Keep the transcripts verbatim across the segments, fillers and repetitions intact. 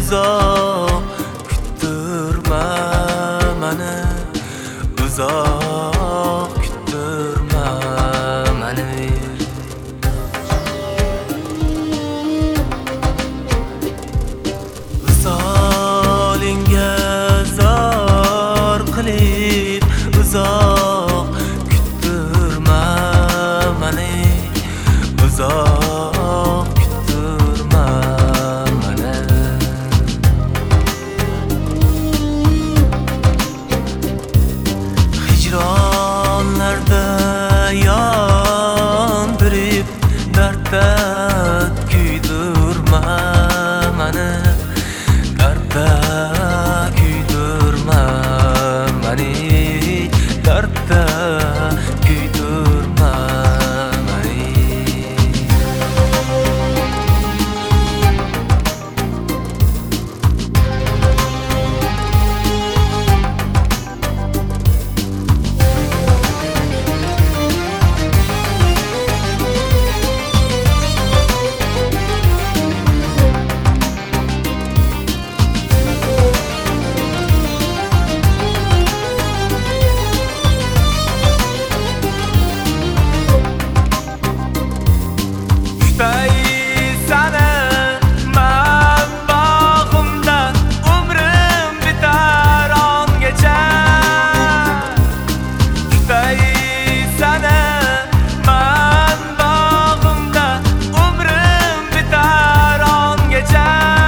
uzoq kuttirma meni, uzoq kuttirma meni. Visolingga zor qilib uzoq kuttirma meni, uzoq kuttirma meni. Hijronlarda yondirib dardda kuydirma meni, dardda kuydirma meni, dardda kuydirma meni. Kutay seni men bog'imda, umrim bitar ongacha. Kutay seni men bog'imda, umrim bitar ongacha.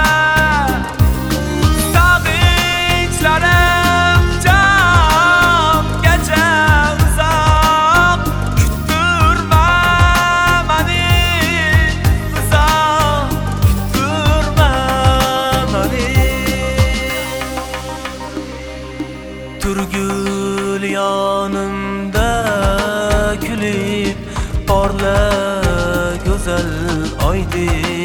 Sog'inchlarim jongacha uzoq kuttirma meni, turgul yonimda kulib porla go'zal oydek.